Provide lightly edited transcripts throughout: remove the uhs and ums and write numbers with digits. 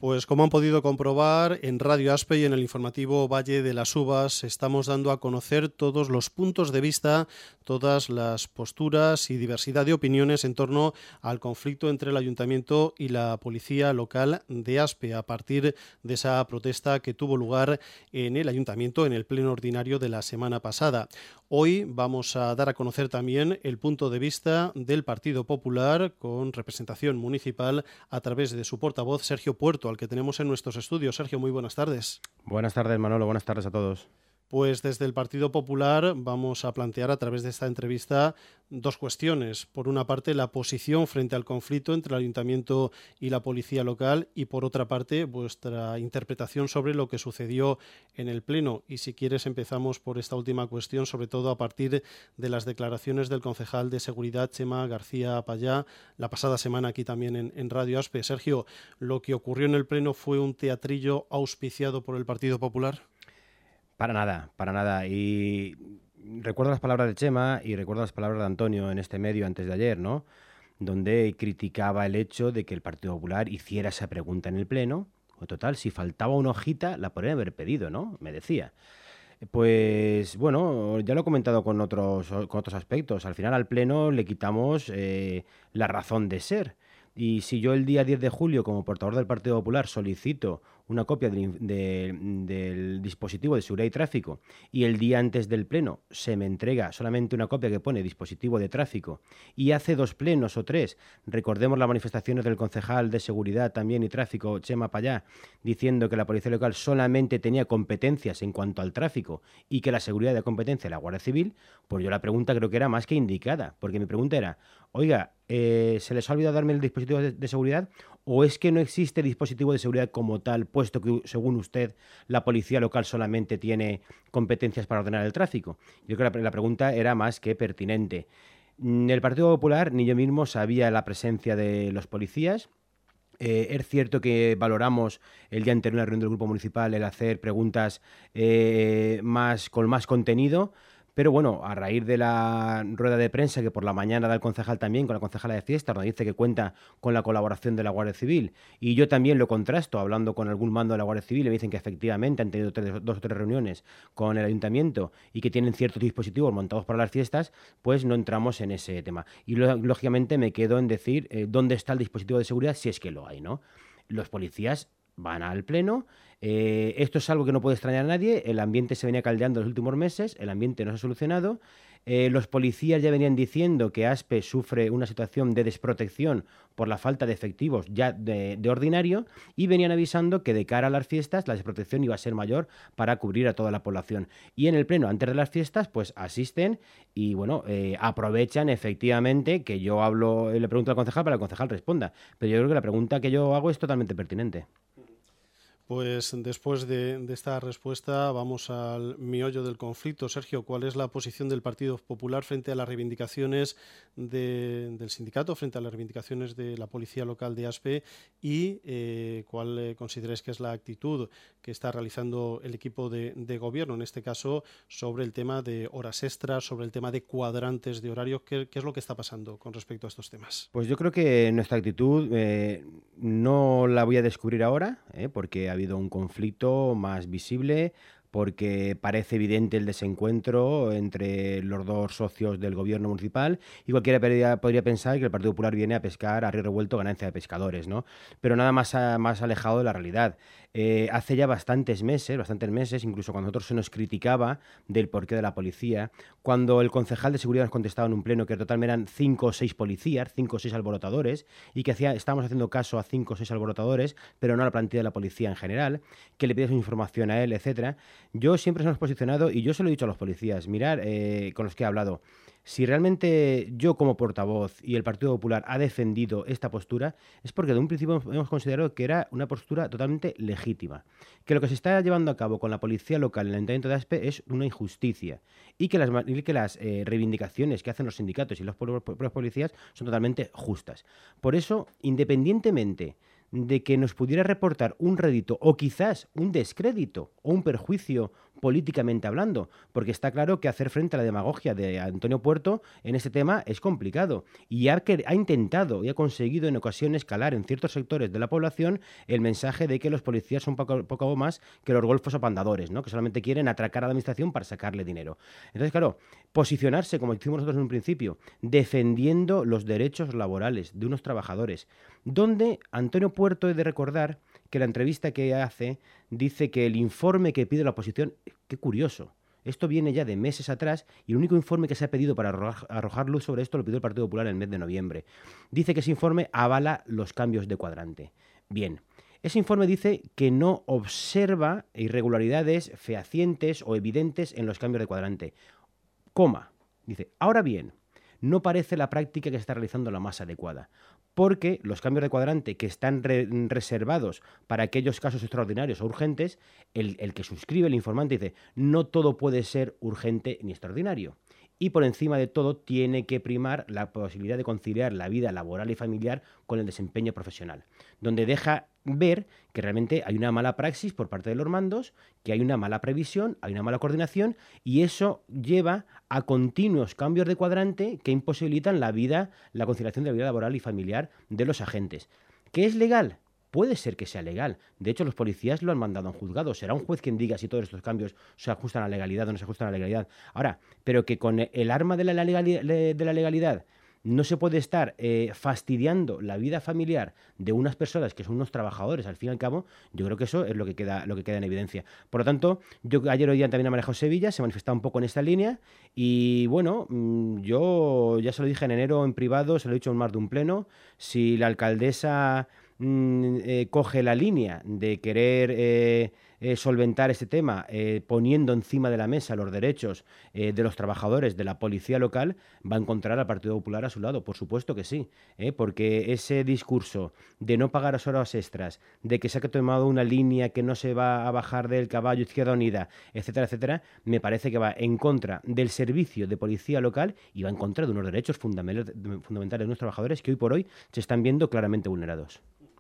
Pues como han podido comprobar, en Radio Aspe y en el informativo Valle de las Uvas estamos dando a conocer todos los puntos de vista, todas las posturas y diversidad de opiniones en torno al conflicto entre el Ayuntamiento y la Policía Local de Aspe a partir de esa protesta que tuvo lugar en el Ayuntamiento en el pleno ordinario de la semana pasada. Hoy vamos a dar a conocer también el punto de vista del Partido Popular con representación municipal a través de su portavoz Sergio Puerto, al que tenemos en nuestros estudios. Sergio, muy buenas tardes. Buenas tardes, Manolo. Buenas tardes a todos. Pues desde el Partido Popular vamos a plantear a través de esta entrevista dos cuestiones. Por una parte, la posición frente al conflicto entre el Ayuntamiento y la Policía Local y por otra parte, vuestra interpretación sobre lo que sucedió en el Pleno. Y si quieres empezamos por esta última cuestión, sobre todo a partir de las declaraciones del concejal de Seguridad, Chema García Payá, la pasada semana aquí también en Radio Aspe. Sergio, ¿lo que ocurrió en el Pleno fue un teatrillo auspiciado por el Partido Popular? Para nada. Y recuerdo las palabras de Chema y recuerdo las palabras de Antonio en este medio antes de ayer, ¿no? Donde criticaba el hecho de que el Partido Popular hiciera esa pregunta en el Pleno. O total, si faltaba una hojita, la podrían haber pedido, ¿no? Me decía. Pues bueno, ya lo he comentado con otros aspectos. Al final al Pleno le quitamos la razón de ser. Y si yo el día 10 de julio, como portador del Partido Popular, solicito una copia del dispositivo de seguridad y tráfico y el día antes del pleno se me entrega solamente una copia que pone dispositivo de tráfico y hace 2 plenos o 3, recordemos las manifestaciones del concejal de seguridad también y tráfico, Chema Payá, diciendo que la policía local solamente tenía competencias en cuanto al tráfico y que la seguridad de competencia de la Guardia Civil, pues yo la pregunta creo que era más que indicada, porque mi pregunta era, oiga, ¿se les ha olvidado darme el dispositivo de seguridad o es que no existe dispositivo de seguridad como tal, puesto que, según usted, la policía local solamente tiene competencias para ordenar el tráfico? Yo creo que la pregunta era más que pertinente. El Partido Popular ni yo mismo sabía la presencia de los policías. Es cierto que valoramos el día anterior en la reunión del Grupo Municipal el hacer preguntas con más contenido. Pero bueno, a raíz de la rueda de prensa que por la mañana da el concejal también con la concejala de fiestas, donde dice que cuenta con la colaboración de la Guardia Civil, y yo también lo contrasto hablando con algún mando de la Guardia Civil y me dicen que efectivamente han tenido 2 o 3 reuniones con el ayuntamiento y que tienen ciertos dispositivos montados para las fiestas, pues no entramos en ese tema. Y lógicamente me quedo en decir dónde está el dispositivo de seguridad si es que lo hay, ¿no? Los policías van al pleno. Esto es algo que no puede extrañar a nadie. El ambiente se venía caldeando en los últimos meses, el ambiente no se ha solucionado. Los policías ya venían diciendo que Aspe sufre una situación de desprotección por la falta de efectivos ya de ordinario y venían avisando que de cara a las fiestas la desprotección iba a ser mayor para cubrir a toda la población. Y en el pleno, antes de las fiestas, pues asisten y bueno, aprovechan efectivamente que yo hablo, le pregunto al concejal para que el concejal responda. Pero yo creo que la pregunta que yo hago es totalmente pertinente. Pues después de esta respuesta vamos al miollo del conflicto. Sergio, ¿cuál es la posición del Partido Popular frente a las reivindicaciones del sindicato, frente a las reivindicaciones de la Policía Local de Aspe y cuál consideráis que es la actitud que está realizando el equipo de gobierno, en este caso sobre el tema de horas extras, sobre el tema de cuadrantes de horarios? ¿Qué es lo que está pasando con respecto a estos temas? Pues yo creo que nuestra actitud no la voy a descubrir ahora, porque ha habido un conflicto más visible, porque parece evidente el desencuentro entre los 2 socios del gobierno municipal y cualquiera podría pensar que el Partido Popular viene a pescar a río revuelto ganancia de pescadores, ¿no? Pero nada más alejado de la realidad. Hace ya bastantes meses, incluso cuando nosotros se nos criticaba del porqué de la policía, cuando el concejal de seguridad nos contestaba en un pleno que en total eran 5 o 6 policías, 5 o 6 alborotadores, y que estábamos haciendo caso a 5 o 6 alborotadores, pero no a la plantilla de la policía en general, que le pidiesen información a él, etcétera. Yo siempre se nos he posicionado, y yo se lo he dicho a los policías, mirar, con los que he hablado, si realmente yo como portavoz y el Partido Popular ha defendido esta postura, es porque de un principio hemos considerado que era una postura totalmente legítima. Que lo que se está llevando a cabo con la policía local en el Ayuntamiento de Aspe es una injusticia y que las reivindicaciones que hacen los sindicatos y los propios policías son totalmente justas. Por eso, independientemente de que nos pudiera reportar un rédito o quizás un descrédito o un perjuicio políticamente hablando, porque está claro que hacer frente a la demagogia de Antonio Puerto en este tema es complicado y ha intentado y ha conseguido en ocasiones calar en ciertos sectores de la población el mensaje de que los policías son poco más que los golfos apandadores, ¿no? Que solamente quieren atracar a la administración para sacarle dinero. Entonces, claro, posicionarse, como hicimos nosotros en un principio, defendiendo los derechos laborales de unos trabajadores, donde Antonio Puerto, he de recordar que la entrevista que hace dice que el informe que pide la oposición, qué curioso, esto viene ya de meses atrás y el único informe que se ha pedido para arrojar luz sobre esto lo pidió el Partido Popular en el mes de noviembre. Dice que ese informe avala los cambios de cuadrante. Bien, ese informe dice que no observa irregularidades fehacientes o evidentes en los cambios de cuadrante. Coma. Dice, ahora bien, no parece la práctica que se está realizando la más adecuada, porque los cambios de cuadrante que están reservados para aquellos casos extraordinarios o urgentes, el que suscribe, el informante, dice, no todo puede ser urgente ni extraordinario. Y por encima de todo tiene que primar la posibilidad de conciliar la vida laboral y familiar con el desempeño profesional, donde deja ver que realmente hay una mala praxis por parte de los mandos, que hay una mala previsión, hay una mala coordinación y eso lleva a continuos cambios de cuadrante que imposibilitan la conciliación de la vida laboral y familiar de los agentes. ¿Qué es legal? Puede ser que sea legal. De hecho, los policías lo han mandado a un juzgado. Será un juez quien diga si todos estos cambios se ajustan a la legalidad o no se ajustan a la legalidad. Ahora, pero que con el arma de la legalidad no se puede estar fastidiando la vida familiar de unas personas que son unos trabajadores, al fin y al cabo, yo creo que eso es lo que queda en evidencia. Por lo tanto, yo ayer oía también a María José Villa, se manifestaba un poco en esta línea y bueno, yo ya se lo dije en enero en privado, se lo he dicho en más de un pleno, si la alcaldesa coge la línea de querer solventar este tema poniendo encima de la mesa los derechos de los trabajadores de la policía local, va a encontrar al Partido Popular a su lado, por supuesto que sí, porque ese discurso de no pagar las horas extras, de que se ha tomado una línea que no se va a bajar del caballo Izquierda Unida, etcétera, etcétera, me parece que va en contra del servicio de policía local y va en contra de unos derechos fundamentales de unos trabajadores que hoy por hoy se están viendo claramente vulnerados.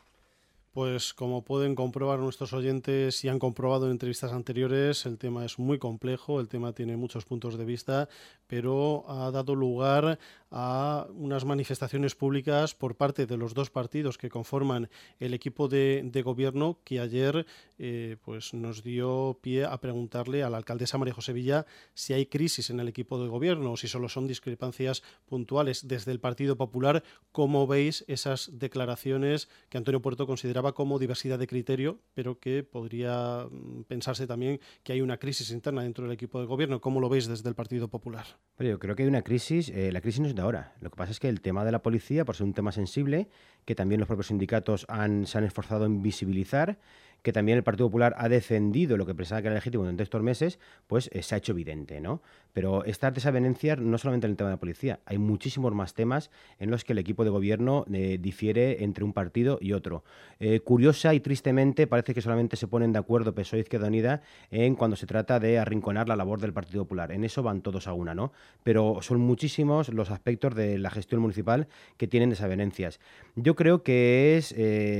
Pues como pueden comprobar nuestros oyentes y han comprobado en entrevistas anteriores, el tema es muy complejo, el tema tiene muchos puntos de vista, pero ha dado lugar a unas manifestaciones públicas por parte de los dos partidos que conforman el equipo de gobierno que ayer pues nos dio pie a preguntarle a la alcaldesa María José Villa si hay crisis en el equipo de gobierno o si solo son discrepancias puntuales. Desde el Partido Popular, ¿cómo veis esas declaraciones que Antonio Puerto considera como diversidad de criterio, pero que podría pensarse también que hay una crisis interna dentro del equipo de gobierno? ¿Cómo lo veis desde el Partido Popular? Pero yo creo que hay una crisis, la crisis no es de ahora. Lo que pasa es que el tema de la policía, por ser un tema sensible, que también los propios sindicatos se han esforzado en visibilizar, que también el Partido Popular ha defendido lo que pensaba que era legítimo durante estos meses, pues se ha hecho evidente, ¿no? Pero estas desavenencias no solamente en el tema de la policía, hay muchísimos más temas en los que el equipo de gobierno difiere entre un partido y otro. Curiosa y tristemente parece que solamente se ponen de acuerdo PSOE e Izquierda Unida en cuando se trata de arrinconar la labor del Partido Popular. En eso van todos a una, ¿no? Pero son muchísimos los aspectos de la gestión municipal que tienen desavenencias. Yo creo que es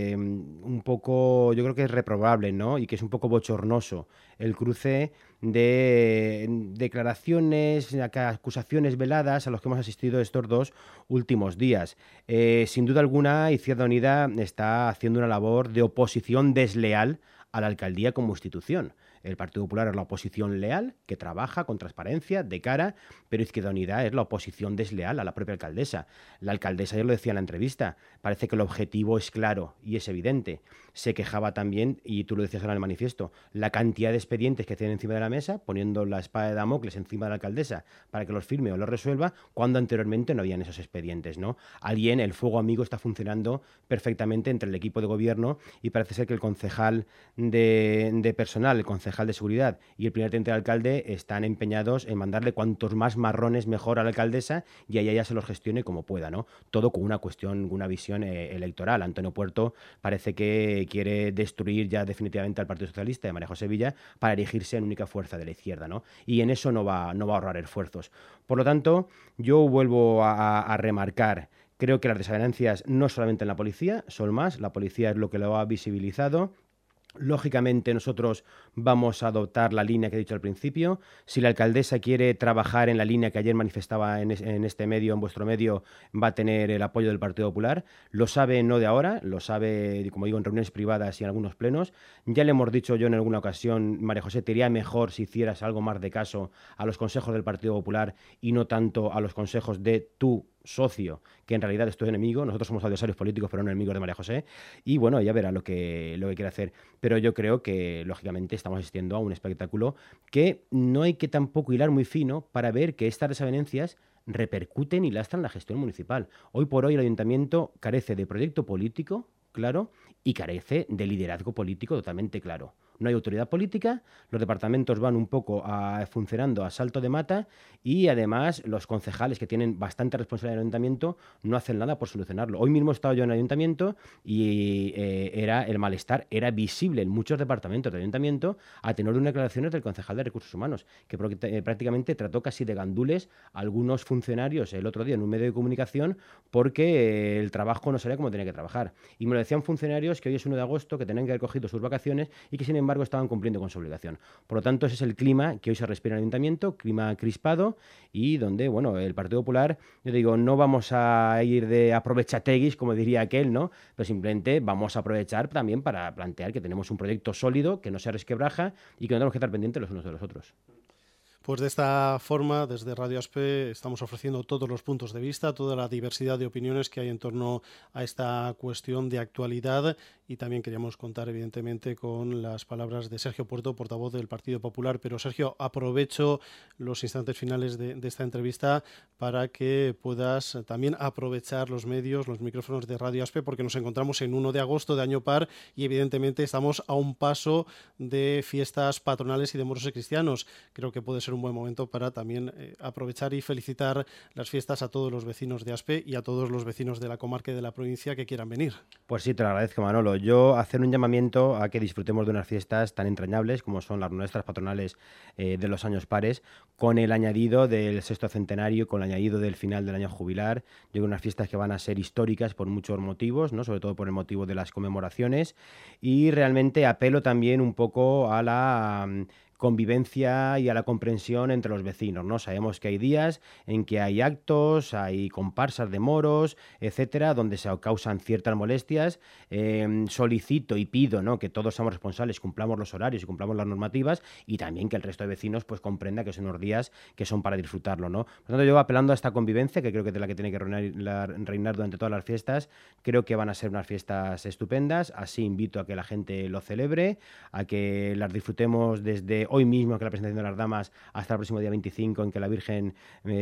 yo creo que es reprobable, ¿no? Y que es un poco bochornoso el cruce de declaraciones, acusaciones veladas a los que hemos asistido estos dos últimos días. Sin duda alguna, Izquierda Unida está haciendo una labor de oposición desleal a la alcaldía como institución. El Partido Popular es la oposición leal, que trabaja con transparencia, de cara, pero Izquierda Unida es la oposición desleal a la propia alcaldesa. La alcaldesa, ya lo decía en la entrevista, parece que el objetivo es claro y es evidente. Se quejaba también, y tú lo decías ahora en el manifiesto, la cantidad de expedientes que tienen encima de la mesa, poniendo la espada de Damocles encima de la alcaldesa para que los firme o los resuelva, cuando anteriormente no habían esos expedientes, ¿no? El fuego amigo está funcionando perfectamente entre el equipo de gobierno y parece ser que el concejal de personal, el concejal de seguridad y el primer teniente de alcalde están empeñados en mandarle cuantos más marrones mejor a la alcaldesa y a ella se los gestione como pueda, ¿no? Todo con una visión electoral. Antonio Puerto parece que quiere destruir ya definitivamente al Partido Socialista de María José Villa para erigirse en única fuerza de la izquierda, ¿no? Y en eso no va a ahorrar esfuerzos. Por lo tanto, yo vuelvo a remarcar, creo que las desavenencias no solamente en la policía, son más, la policía es lo que lo ha visibilizado. Lógicamente nosotros vamos a adoptar la línea que he dicho al principio. Si la alcaldesa quiere trabajar en la línea que ayer manifestaba en este medio, en vuestro medio, va a tener el apoyo del Partido Popular. Lo sabe no de ahora, lo sabe, como digo, en reuniones privadas y en algunos plenos. Ya le hemos dicho yo en alguna ocasión, María José, te iría mejor si hicieras algo más de caso a los consejos del Partido Popular y no tanto a los consejos de tu socio, que en realidad es tu enemigo. Nosotros somos adversarios políticos, pero no enemigos de María José. Y bueno, ella verá lo que quiere hacer. Pero yo creo que, lógicamente, estamos asistiendo a un espectáculo que no hay que tampoco hilar muy fino para ver que estas desavenencias repercuten y lastran la gestión municipal. Hoy por hoy el ayuntamiento carece de proyecto político, claro, y carece de liderazgo político totalmente claro. No hay autoridad política, los departamentos van un poco funcionando a salto de mata y además los concejales, que tienen bastante responsabilidad en el ayuntamiento, no hacen nada por solucionarlo. Hoy mismo he estado yo en el ayuntamiento y el malestar era visible en muchos departamentos del ayuntamiento a tenor de unas declaraciones del concejal de Recursos Humanos, que prácticamente trató casi de gandules a algunos funcionarios el otro día en un medio de comunicación porque el trabajo no salía como tenía que trabajar. Y me lo decían funcionarios que hoy es 1 de agosto, que tenían que haber cogido sus vacaciones y que sin embargo estaban cumpliendo con su obligación. Por lo tanto, ese es el clima que hoy se respira en el ayuntamiento, clima crispado y donde, bueno, el Partido Popular, yo digo, no vamos a ir de aprovechateguis, como diría aquel, ¿no? Pero simplemente vamos a aprovechar también para plantear que tenemos un proyecto sólido, que no se resquebraja y que no tenemos que estar pendientes los unos de los otros. Pues de esta forma, desde Radio Aspe, estamos ofreciendo todos los puntos de vista, toda la diversidad de opiniones que hay en torno a esta cuestión de actualidad, y también queríamos contar, evidentemente, con las palabras de Sergio Puerto, portavoz del Partido Popular. Pero, Sergio, aprovecho los instantes finales de esta entrevista para que puedas también aprovechar los medios, los micrófonos de Radio Aspe, porque nos encontramos en 1 de agosto de año par y, evidentemente, estamos a un paso de fiestas patronales y de moros y cristianos. Creo que puede ser un buen momento para también aprovechar y felicitar las fiestas a todos los vecinos de Aspe y a todos los vecinos de la comarca y de la provincia que quieran venir. Pues sí, te lo agradezco, Manolo. Yo hacer un llamamiento a que disfrutemos de unas fiestas tan entrañables como son las nuestras patronales de los años pares, con el añadido del sexto centenario, con el añadido del final del año jubilar. Yo creo unas fiestas que van a ser históricas por muchos motivos, ¿no? Sobre todo por el motivo de las conmemoraciones, y realmente apelo también un poco a la convivencia y a la comprensión entre los vecinos, ¿no? Sabemos que hay días en que hay actos, hay comparsas de moros, etcétera, donde se causan ciertas molestias. Solicito y pido, ¿no?, que todos seamos responsables, cumplamos los horarios y cumplamos las normativas, y también que el resto de vecinos pues comprenda que son unos días que son para disfrutarlo, ¿no? Por lo tanto, yo apelando a esta convivencia, que creo que es la que tiene que reinar durante todas las fiestas. Creo que van a ser unas fiestas estupendas, así invito a que la gente lo celebre, a que las disfrutemos desde hoy mismo, que la presentación de las damas, hasta el próximo día 25, en que la Virgen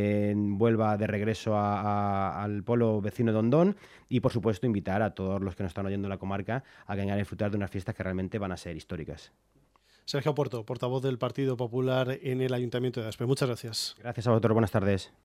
vuelva de regreso al pueblo vecino de Ondón, y por supuesto invitar a todos los que nos están oyendo en la comarca a que vengan a disfrutar de unas fiestas que realmente van a ser históricas. Sergio Puerto, portavoz del Partido Popular en el Ayuntamiento de Aspe. Muchas gracias. Gracias a vosotros, buenas tardes.